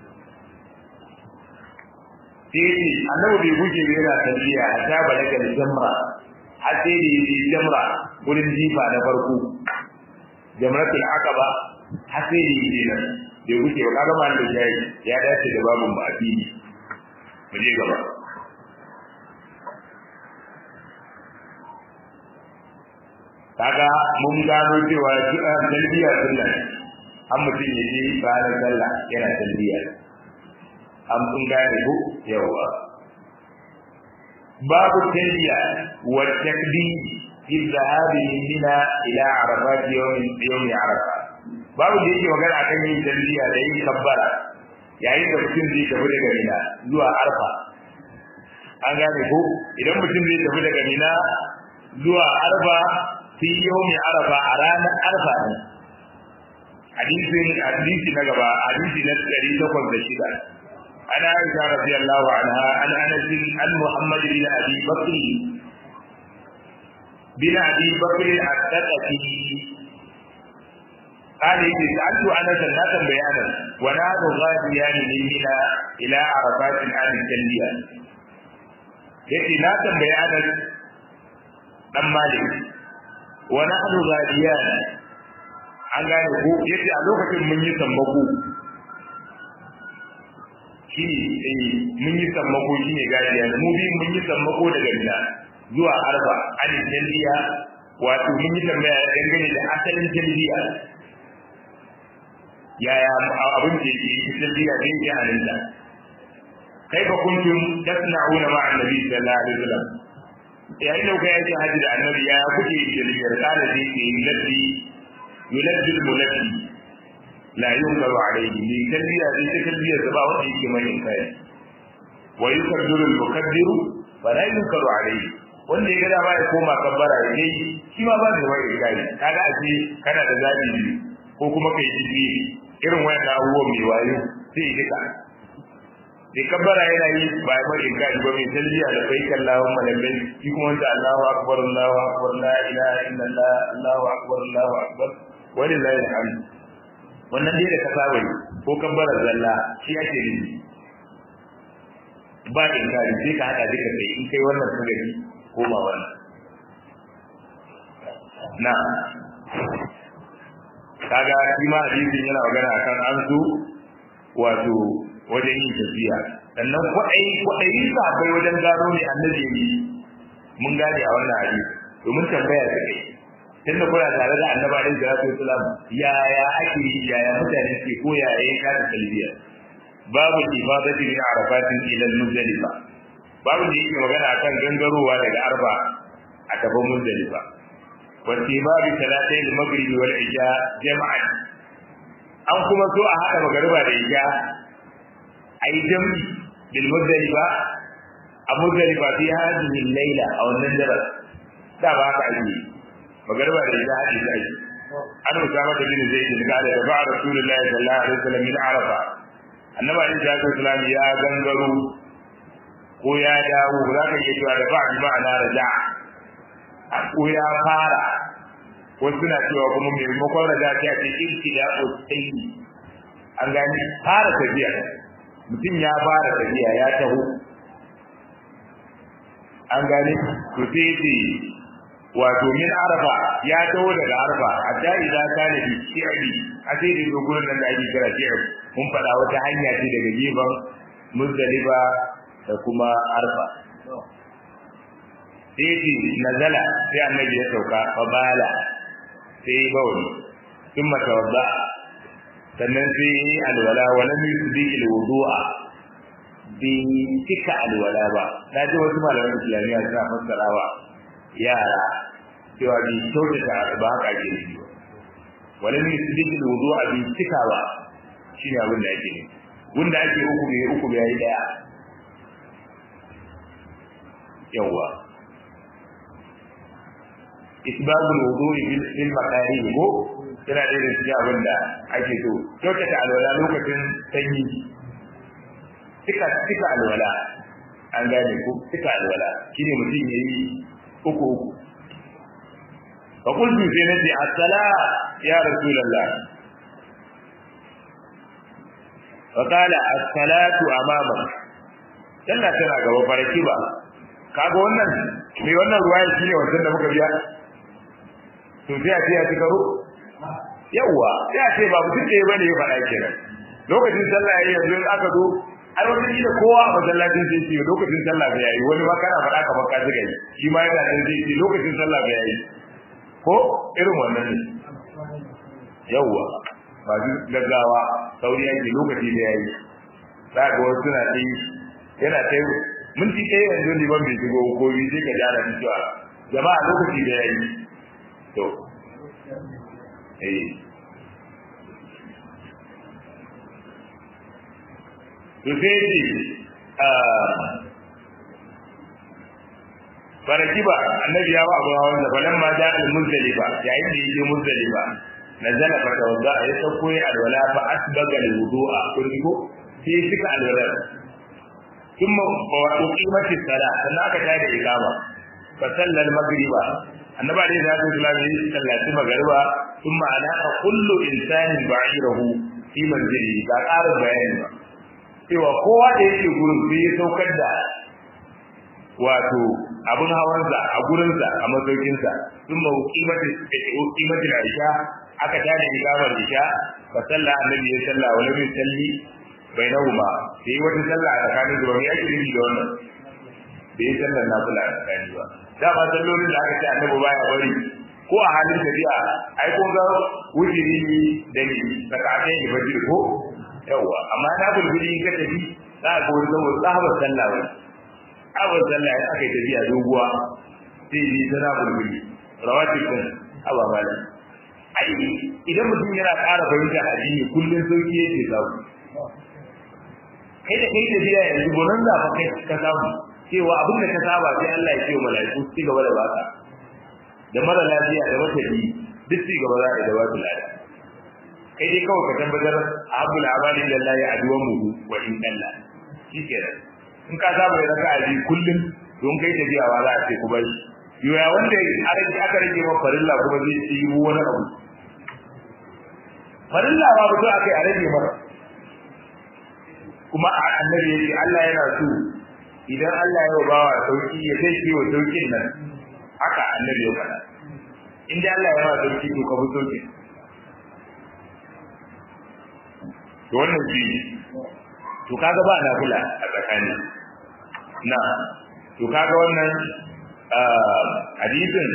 sai annabi bai guje ba yana tafiya hatta balaga jamra har sai da yi jamra gurin jifa na farko jamratul aqaba har sai da yi nan bai guje ba kaga mallan jayi ya dace da babun ba afini mu je gaba kaga mun gano cewa talbiya sunna an mutum yaje bayan sallah yana talbiya an kun gane ko yawa babu talbiya wa takbir fi dhahab min mina ila arafat yawm yawm arafa babu da yake magana akan yin talbiya da yin kabbara yayin da mutum zai tafi daga mina zuwa arfa an gane ko idan mutum zai tafi daga mina zuwa arfa fi yawm arafa a ranar arfa ne hadisin hadisi na gaba hadisi na ɗari takwas da shida عن عائشة رضي الله عنها عن أنس عن محمد بن أبي بكر بن أبي بكر الثقفي قال إذا سألت أنس الناس بيانا ونحن غاديان من منى إلى عرفات عن التلبية يأتي ناس بيانا أم مالك ونحن غاديان an gane ko yace a lokacin mun yi sammako shi ne mun yi sammako shi ne gajiya mu bi mun yi sammako daga Mina zuwa Arfa an talbiya wato mun yi tambaya dangane da asalin talbiya yaya abin da yake yi talbiya din ya halinta kai ba kuntum tasna'una ma annabi sallallahu alaihi wasallam yayin da kai yake haji da annabi ya kuke yi talbiya kana da yake laddi yulabbi mulabbi la yunkaru alayhi min talbiya din talbiya da ba wanda yake mai kai wa yukaddiru al-mukaddiru fa la yunkaru alayhi wanda ya ga ba ya koma kabbara yayi shi ma ba da wai kai kaga a ce kana da zabi ko kuma kai jibi irin wannan abubuwan mai wayo sai ya dika da kabbara yana yi ba ya mai kai ba mai talbiya da bai kallahu malakai shi kuma wanda Allahu akbar Allahu akbar la ilaha illallah Allahu akbar Allahu akbar walillahi alhamd wannan dai da ka saba ko kabbara zalla shi ake yi ba in kari sai ka hada duka kai in kai wannan ka gani ko ba wannan na kaga shi ma hadisin yana magana akan an su wato wajen yin tafiya sannan kwaɗayi kwaɗayi sabai wajen gano ne annabi ne mun gane a wannan hadisi domin tambaya ta kai tunda kuna tare da annabi alaihi salatu wasalam yaya ake yi yaya mutane ke ko yaya ya kada talbiya babu ibadati min arafatin ila muzdalifa babu da yake magana akan gangarowa daga arba a gaban muzdalifa wa tibabi salatayn al-maghrib wal isha jam'an an kuma so a hada magariba da isha ai jam'i bil muzdalifa a muzdalifa fi hadhihi al-layla aw an-nadara da ba ka yi magariba da isha hadisi ai an usama bin zaid bin qala da ba'a rasulullahi sallallahu alaihi wasallam min arafa annabi alaihi salatu wasallam ya gangaro ko ya dawo za ka iya cewa da ba'a ma'ana raja ko ya fara wasu na cewa kuma mai makon raja ta ce irki da osai an gani fara tafiya mutum ya fara tafiya ya taho an gani to sai wato min arafa ya taho daga arafa hatta idan kana bi shi'bi a sai da gurin nan da ake kira shi'bi mun fada wata hanya ce daga gefen muzdalifa da kuma arfa sai nazala sai annabi ya sauka fa bala sai bawli thumma tawadda sannan sai alwala wala yusdi alwudu'a bi tika alwala ba na ji wasu malaman islamiyya suna fassarawa yara cewa bi kyautata ba haka ke yi ba wala ne su dike da wudu a bi cikawa shine abin da yake ne wanda ake uku bai uku bai yi daya yawa isbabul wudu'i bil maqari ko yana da cikin abin da ake so kyautata alwala lokacin sanyi cika cika alwala an gane ko cika alwala shine mutum yayi uku uku fa qultu sai nace as-sala ya rasulullah fa qala as-salatu amamak sallah tana gaba farki ba kaga wannan me wannan ruwaya shine wannan da muka biya to sai a ce ya tikaro yawa sai a ce ba mutum da bane ya faɗa kenan lokacin sallah yayin yanzu aka zo har wani da kowa a masallacin sai ce lokacin sallah bai yayi wani ma kana faɗa kamar ka ji gari shi ma yana da zai ce lokacin sallah bai yayi ko irin wannan ne yawa ba ji gaggawa sauri yake lokaci da yayi za ga wasu na yi yana ta minti ɗaya yanzu liman bai shigo ko bi sai ka jara ni cewa jama'a lokaci da yayi to eh to sai ce farakiba annabi ya wa abu hawan da falan ma da al-muzdalifa yayin da yake muzdalifa nazala fa tawadda ya sauko ya alwala fa asbaga al-wudu'a kuriko sai suka alwala kuma wa uqimati salat sannan aka tada iqama fa sallal maghriba annabi alayhi salatu wasallam ya sallati maghriba kuma ana kullu insanin ba'irahu fi manzilihi ba ƙarin bayani ba cewa kowa da yake gurin sai ya saukar da wato abun hawansa a gurinsa a masaukinsa sun ma hukimati da isha aka tada ikamar isha fa sallah annabi ya salla wa lam yusalli bainahuma sai wata sallah a tsakanin su ba mai ake nufi da wannan da ya sallar nafila a tsakani ba da ba sallolin da aka ce annabi baya bari ko a halin tafiya ai kun ga wujiri ne da ni tsakanin ibadi ko yawa amma na bulbuli ka tafi za ka wani zama tsabar sallah wani tsabar sallah ya aka yi tafiya doguwa sai yi ta na bulbuli rawatib din aba mala ai idan mutum yana ƙara fahimta addini kullun sauki yake samu kai da kai tafiya yanzu gonan da kai ka samu cewa abin da ka saba sai Allah ya ce wa mala'iku ci gaba da baka da mara lafiya da matafi duk ci gaba za a yi da wasu lafiya kai dai kawai ka tabbatar abul amali lillahi aduwan mu wa in dalla shikenan in ka saba da raka'a bi kullum don kai tafiyawa za a ce ku bar yoya wanda aka rage ma farilla kuma zai ci wani abu farilla ba ba a kai a rage masa kuma annabi yake Allah yana so idan Allah ya bawa sauki ya kai kiwo saukin nan haka annabi ya faɗa inda Allah ya ba sauki to ka bi sauki to wannan shi to kaga ba na kula a tsakani na to kaga wannan hadisin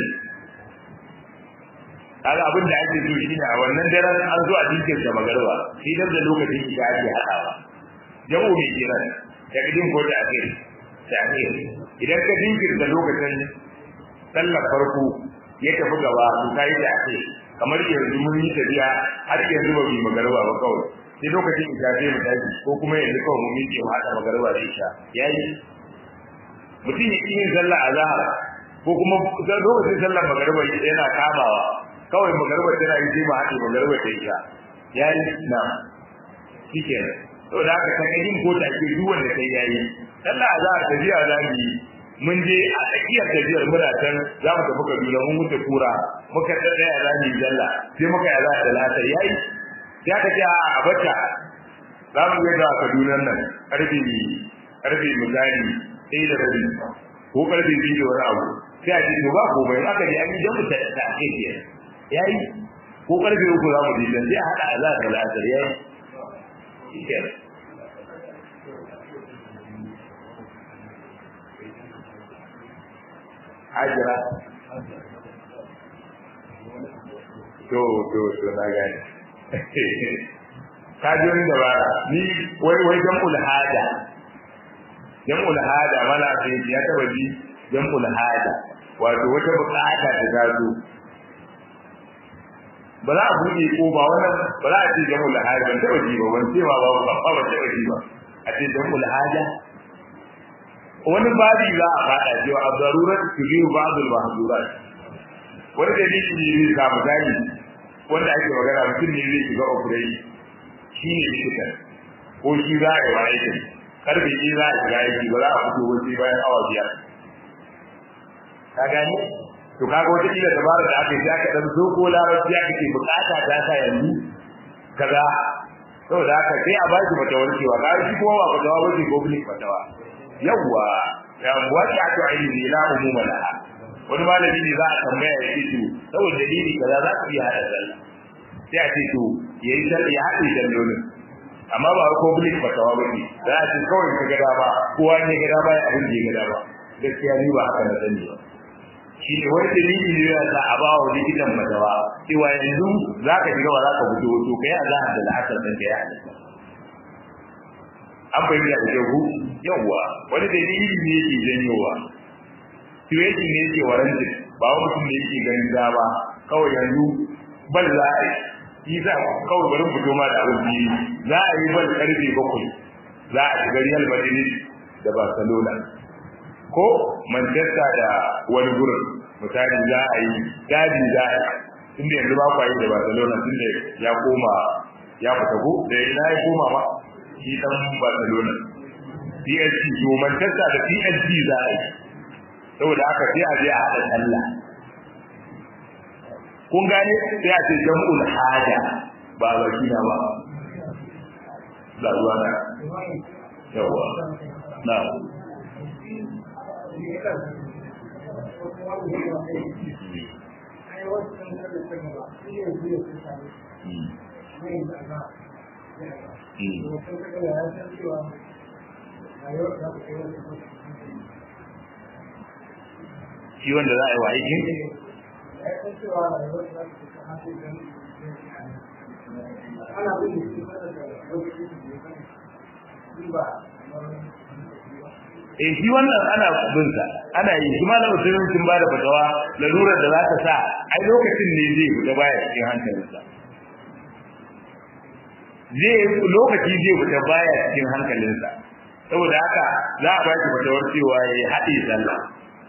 kaga abin da ake so shine a wannan daren an zo a dinkin da magarba shi da lokacin da ake hadawa jamu mai kiran da idin ko da ake da ake idan ka dinkin da lokacin sallar farko ya tafi gaba to kai da ake kamar yanzu mun yi tafiya har yanzu ba bi magarba ba kawai sai lokacin da sai mu tafi ko kuma yanzu kawai mu miƙe mu hada magarba da isha yayi mutum ya yin sallar azhar ko kuma lokacin sallar magarba yana kamawa kawai magarba tana yi sai ba hade magarba da isha yayi na shikenan to da haka kan yin ko ta ke duwan da kai yayi sallar azhar tafiya zamu mun je a tsakiyar tafiyar muna can za mu tafi Kaduna mun wuce kura muka tsaya zamu yi sallah sai muka yi azhar da lata yayi ya ka ce a bata za mu ga da Kaduna nan karfi karfi misali sai da rabi ko karfi biyu da wani abu sai a ce to ba ko bai aka ji an yi jamu ta ta ake ce yayi ko karfi uku za mu ji dan sai a hada azar da lasar yayi shikenan hajira to to to na gani kajin da ba ni wai wai jam'ul hada jam'ul hada mala sai ya taba ji jam'ul hada wato wata bukata ta gazo ba za a buɗe ko ba wannan ba za a ce jam'ul hada ban taba ji ba ban ce ba ba ba ba taba ji ba a ce jam'ul hada wani babi za a fada cewa ad-darurat tujibu ba'd al-mahdurat wani dalili ne za mu gani wanda ake magana mutum ne zai shiga operation shi ne likita ko shi za a yi wa aiki karfe shi za a shiga aiki ba za a fito wasu bayan awa biyar ka gani to kaga wata kila dabara da aka yi aka dan ko larabci aka ce bukata ta sa yanzu kaza saboda haka sai a ba shi fatawar cewa ka shi kuma ba fatawa ba ce public fatawa yawwa ya wata to ilimi la umuma laha wani malami ne za a tambaya ya ce to saboda dalili kaza za ka iya hada sallah sai a ce to yayi sallah ya hada sallolin amma ba ko public fatawa ba ne za a ce kawai ka ga dama kowa ne ga dama ya abin da ya ga dama gaskiya ni ba haka na sani ba shi ne wani dalili ne ya sa a ba wa likitan fatawa cewa yanzu za ka shiga ba za ka fito to kai a za a da la'asar ɗin ka ya hada an bayyana da jahu yawa wani dalili ne yake janyowa situation ne yake warantin ba wani mutum ne yake ganin da ba kawai yanzu bal za a yi za kawai bari fito ma da abin biyu za a yi bal karfe bakwai za a shiga Real Madrid da Barcelona ko Manchester da wani gurin misali za a yi dadi za a yi tunda yanzu ba kwa yi da Barcelona tunda ya koma ya fita ko da ina ya koma ba shi dan Barcelona P S G to Manchester da P S G za a yi saboda haka sai a je a hada sallah kun gane sai a ce jam'ul haja ba wakila ba da ruwa na yawa na shi wanda za a yi wa aikin eh shi wannan ana bin sa ana yi shi ma da mutum sun ba da fatawa lalurar da za ta sa ai lokacin ne zai fita baya cikin hankalinsa zai lokaci zai fita baya cikin hankalinsa saboda haka za a ba shi fatawar cewa ya haɗe sallah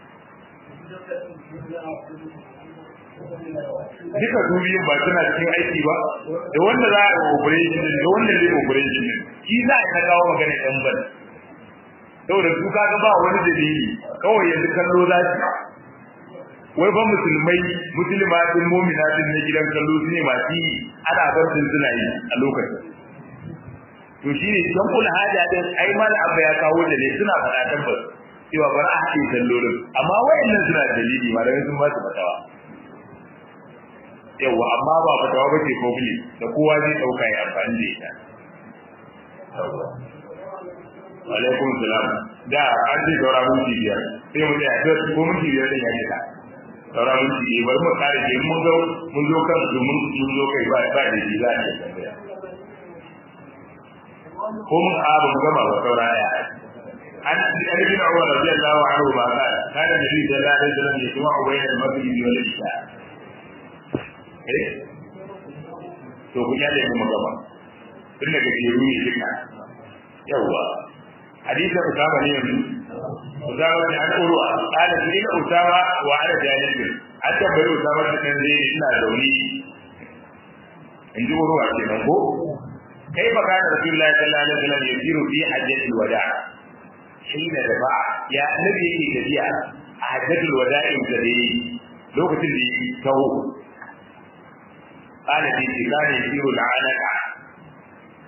duka dubiyin ba suna cikin aiki ba da wanda za a yi operation da wanda zai operation shi za a ta kawo magana ɗan ban saboda su kaga ba wani dalili kawai yanzu kallo za su wai ba musulmai musulmatin mu'minatin na gidan kallo su ne masu yi ana barcin suna yi a lokacin to shi ne don kula haja din ai mal abba ya kawo da ne suna faɗa tabbas cewa bari a haɗe sallolin amma wayannan suna dalili ma da sun ba su fatawa yawa amma ba fatawa ba ce kogli da kowa zai dauka ya amfani da ita wa alaikum salam da an ji daura mun biyar sai mu ya ta ko mun biyar da yake ta daura mun biyar bari mu kare ke mun zo mun zo kan mun mun zo kai ba ba da za ta tambaya ko mun abu mu gaba ba saura ya an ibn Umar radiyallahu anhu ba ka kana nabi sallallahu alaihi wasallam ya kuma ubayna al-maghrib wal isha to ku ya da mu gaba tun daga jeru ne duka yawa hadisin usama ne yanzu usama ne an urwa qala inna usama wa ala janibi hatta bai usama da kan dai ina dauni inji urwa ce nan ko kai baka da rasulullahi sallallahu alaihi wasallam yasiru fi hajjatil wada shi da ba ya annabi yake tafiya a hajjatul wada'in da dai lokacin da yake tawo قال في كان يسير العانق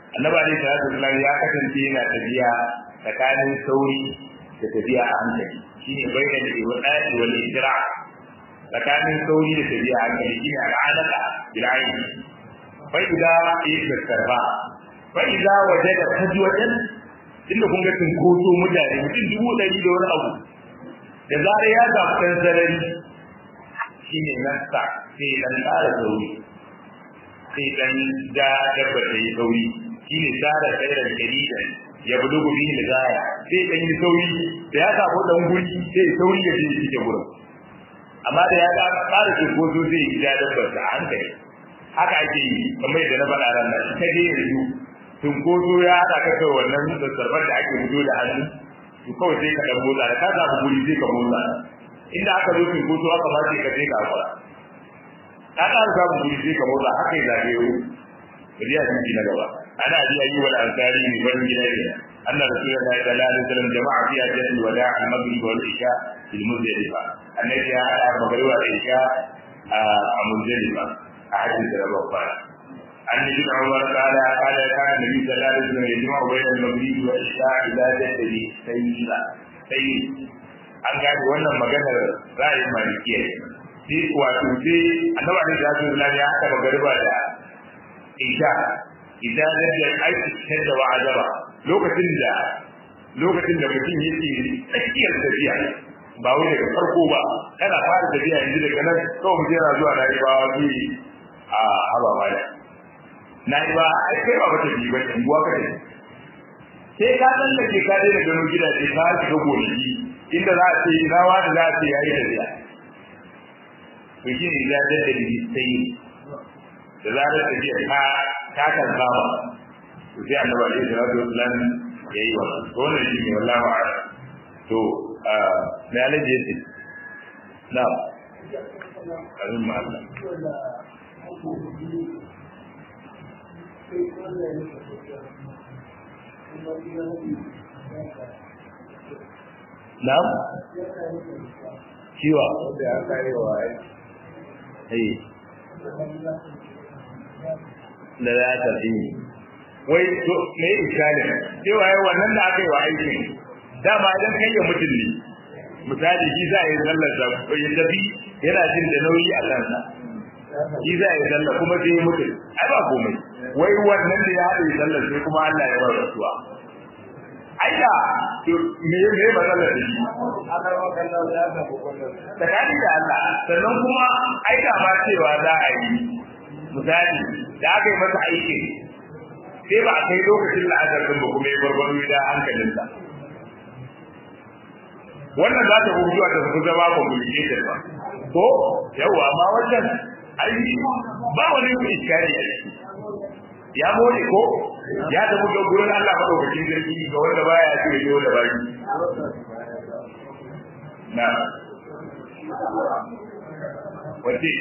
annabi alaihi salatu wasallam ya kasance yana tafiya tsakanin sauri da tafiya a hankali shine bayyana al-ibadi wal ijra tsakanin sauri da tafiya a hankali shine al-alaka bil ayn fa idza yastarba fa idza wajada fajwatan inda kun ga tunkoso mutane mutum dubu ɗari da wani abu da zare ya samu ɗan sarari shine nasta sai dan ƙara sauri sai dan da dabba ta yi sauri shine tsara tsairar jarida ya bulugu bihi da gaya sai dan yi sauri da ya samu dan guri sai sauri ya je cikin gurin amma da ya ga tsara tunkoso zai yi da dabba ta hankali haka ake yi kamar yadda na faɗa ran nan ka je yanzu tunkoso ya haɗa ka kai wannan sarbar da ake fito da hannu to kawai sai ka dan motsa da ka samu guri sai ka motsa inda aka zo tunkoso aka ba sai ka je ka fara ka ka samu guri sai ka motsa haka ya zabe yau riya ji na gaba ana ji ayi wal ansari ne ban gida ne anna rasulullahi sallallahu alaihi wasallam jama'a fi ajal wada' al-maghrib wal isha fil muzdalifa annabi ya hada maghrib wal isha a muzdalifa a hajjin da babba عن ابن عمر قال قال كان النبي صلى الله عليه وسلم يجمع بين المغرب والعشاء اذا جد سيلا سيل an gani wannan maganar ra'ayin malikiya sai wato sai annabi alaihi wasallam ya haka magariba da isha idan da aiki da wa'azaba lokacin da lokacin da mutum yake tsakiyar tafiya ba wai daga farko ba kana fara tafiya yanzu daga nan kawai mutum yana zuwa na ribawa zai a haba mala na yi ba ai kai ba wata biyu ba unguwa ka ne sai ka san da ke ka dai da gano gidaje ka shiga gonaki inda za a ce rawa da za a ce yayi da biya to shi ne ya da da sai da zarar da biya ka ka kan saba to sai annabi alaihi salatu wasallam yayi wa to wannan shi ne wallahi a'lam to a me alaje ce na amin ma Allah Na'am? Ciwa? Da ya kare wa ai. Da ya tafi. Wai to me iskalin? Cewa yau wannan da aka yi wa aikin. Dama idan kai ya mutum ne. Misali shi za a yi sallar sa ko ya tafi yana jin da nauyi a kansa. Shi za a yi sallar kuma sai ya mutu. Ai ba komai. Wai wannan da ya haɗa yi sallar sai kuma Allah ya bar rasuwa. Aida to me me matsalar da shi Allah wa kallahu ya ga bukullin tsakani da Allah sannan kuma aida ma cewa za a yi misali da aka yi masa aiki sai ba a kai lokacin la'azar din ba kuma ya barbaro da hankalinsa wannan za ta rubuwa da su zama communication ba ko yawa amma wannan ai ba wani iskari a ciki ya more ko ya tafi ga gurin Allah madaukakin sarki ga wanda baya ce yo da baki na wace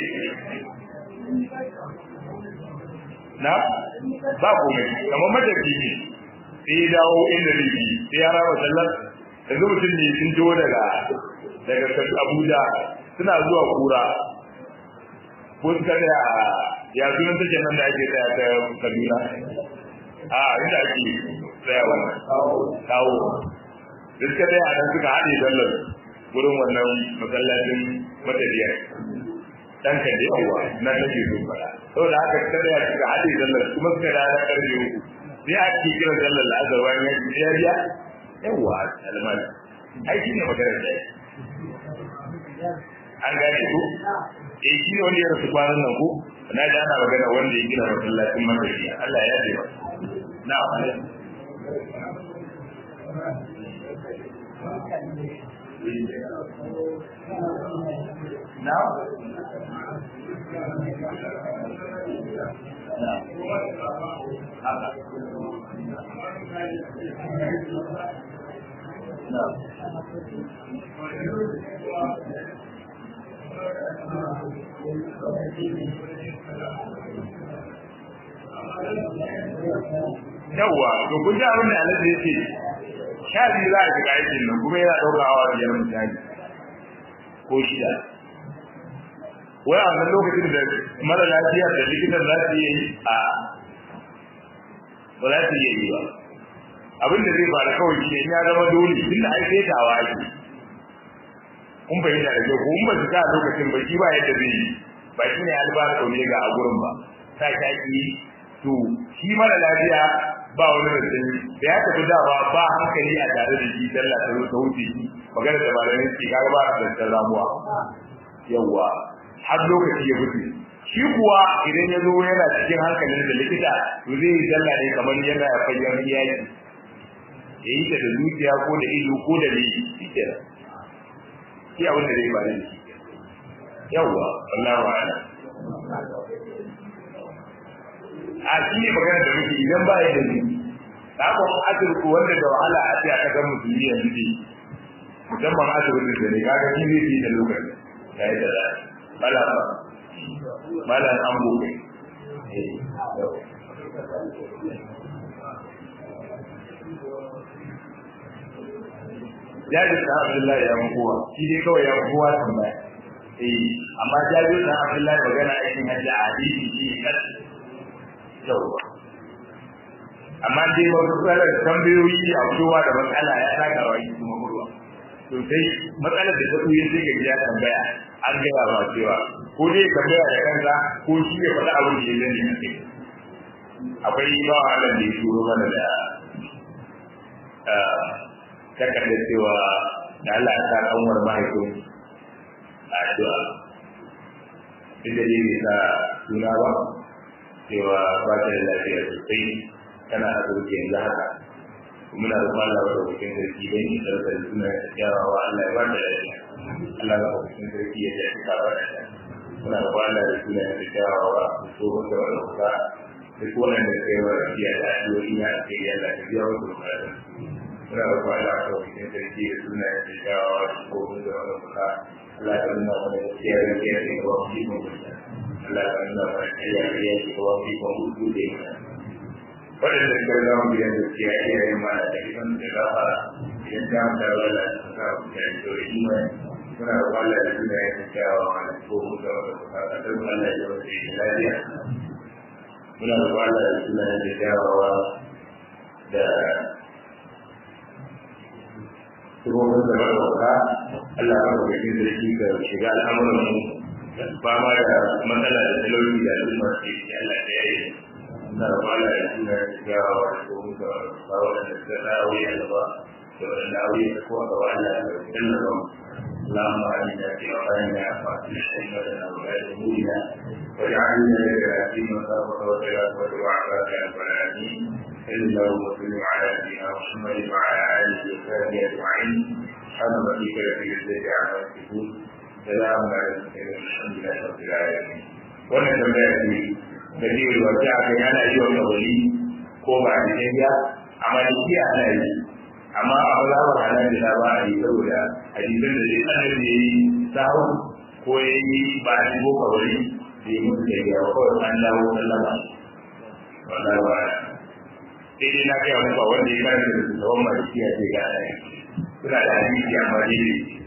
na ba komai kamar madafi ne sai dawo inda ribi sai ya rawa sallar da mutum ne sun jo daga daga Abuja suna zuwa kura ko suka da ya sunan take nan da ake tsaya ta Kaduna a inda ake tsaya wannan kawo duka dai a nan suka haɗe sallar gurin wannan masallacin matafiya dan kan da yawa nan nake so fara saboda haka kada ya suka haɗe sallar kuma suka da da karfe uku sai a ci kiran sallar azhar bayan ya biya yawa almani ai shine magana da an gane ku eh shi ne wanda ya rasu kwanan nan ko na da ana magana wanda ya gina masallacin matafiya Allah ya yarda na amana na yawa to kun ji abin da Allah ya ce sha biyu za a shiga aikin nan kuma yana ɗaukawa biyar mutane ko shida wai a wannan lokacin da mara lafiya da likitan za su yi a ba za su iya yi ba abin da zai faru kawai shi ne ya zama dole tun da ai sai tawa ake kun fahimta da kyau kun ba su ka lokacin ba shi ba yadda zai yi ba shi ne albar omega a gurin ba ta shaki to shi mara lafiya ba wani mutum da ya tafi dawa ba hankali a tare da shi sallah ta zo ta wuce shi magana da malamin shi kaga ba da tsar ramuwa yawa har lokaci ya wuce shi kuwa idan ya zo yana cikin hankalin da likita to zai yi sallah ne kamar yana fayyar iyali ya yi ta da zuciya ko da ido ko da ne shi kenan shi abin da zai ba da shi yawa wallahu a'lam a shi ne magana da muke idan ba ya da ni da ko asirku wanda da wahala a ce aka ga musulmi yanzu ne musamman asibitin da ne kaga shi zai yi da lokaci yayi da bala ba bala an gobe Jabir da Abdullahi ya mukuwa shi dai kawai ya mukuwa tambaya eh amma Jabir da Abdullahi magana aikin hajji a hadisi shi ne yawa amma dai ba su tsara tambayoyi a kowa da matsala ya saka wa yi kuma murwa to sai matsalar da ta tsuye sai ga ya tambaya an gaya ba cewa ko dai tambaya da kansa ko shi ya faɗa abin da ya zane a kai akwai ba Allah da ya turo mana da takardar cewa da Allah ya sa kanwar mahaifin a addu'a duk da ne sa suna ba cewa ba ta da lafiya sosai tana asibiti yanzu haka muna da kwallon da wakilin sarki don yi sarkar suna da kyawawa Allah ya ba ta lafiya Allah ga wakilin sarki ya tafi kawo da ta muna da kwallon da suna da kyawawa so wanda wani kuka duk wannan da kai wa rafiya da addu'o'i ya ake yi Allah ta biya wasu bukatun muna da kwallon da wakilin sarki da suna da kyawawa so wanda wani kuka Allah ta nuna mana da kiyar da kiyar da yawa fi mun kuka Allah ta nuna mana kiyar da kiyar da yawa fi mun kuka da yawa waɗanda suka zama biyan da suke ake yin mana da kisan da gafara idan ta mata wala su ka da to imani suna da wala da suna yin kyawa wala ko mu da wala ka da Allah ya wuce shi lafiya muna da wala da suna yin kyawa da tsohon da wala Allah ya wuce da shi ka shiga al'amuran mu ba ma da matsala da talauci da al'umma ce Allah ya yi na wala da suna gawa ko da wala da dawo ya ba da dawo ya ko da wala da dinnan اللهم اجعلنا في اوطاننا واصلح ائمتنا وولاة امورنا واجعلنا للذين صابوا وخيرات وعافاك يا رب العالمين صلى الله وسلم على نبينا محمد وعلى اله وصحبه اجمعين سبحان ربك رب العزه عما يصفون سلام على المرسلين والحمد لله رب العالمين wannan tambaya ce da zai rubuta a kai ana yi wa kawali ko ba a cikin ya amma da shi ana yi amma a mazhabar hanabila ba a yi saboda hadisin da zai sanar da yi sahu ko ya yi ba a shigo kawali da ya mutu da ya kawai an dawo sallama wallahi ba sai dai na kai muku wanda ya karanta da tsawon malikiya ce ga ana yi suna da hadisi amma dai